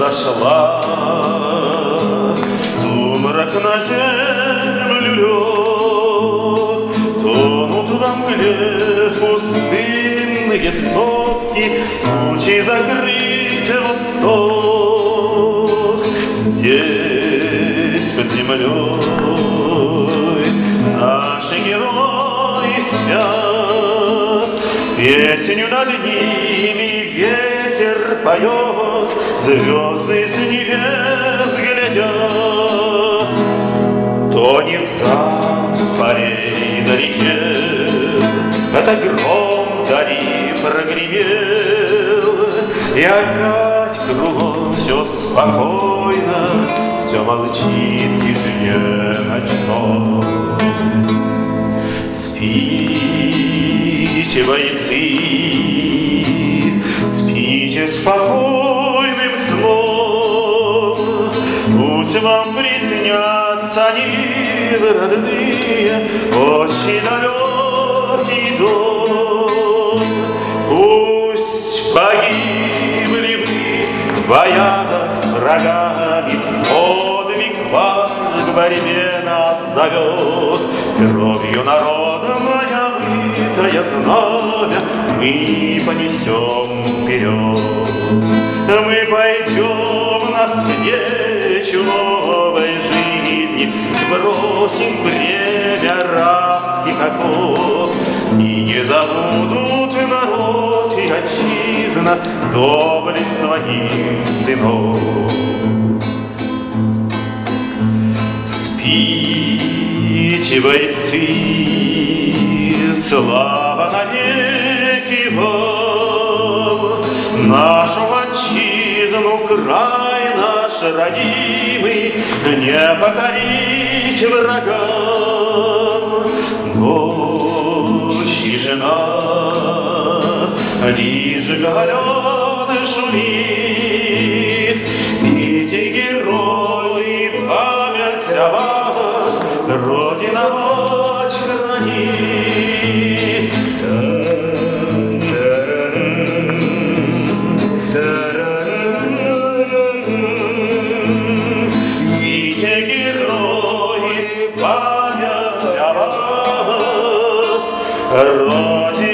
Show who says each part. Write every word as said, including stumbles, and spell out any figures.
Speaker 1: подошла, сумрак на землю лёг, тонут во мгле пустынные сопки, тучи закрыты восток. Здесь под землей наши герои спят, песню над ними ветер поет, звезды с небес глядят. То не сам с полей далеке, это гром вдали прогремел, и опять кругом все спокойно, все молчит в тишине ночной. Спите, бойцы, спите спокойным сном, пусть вам приснятся нивы родные, очень далекий дом. Пусть погибли вы в боях с врагами, подвиг ваш к борьбе нас зовет. Кровью народа моя мытое знамя мы понесем вперед. Мы пойдем навстречу новой жизни, сбросим бремя рабских оков, и не забудут народ и отчизна доблесть своих сынов. Спите, бойцы, слава навеки вам, нашу отчизну, край наш родимый, не покорить врагам. Ночь тишина, лишь галёны шумит, эти герои память о вас, Родина мать хранит. Спите, герои, память о вас, Родина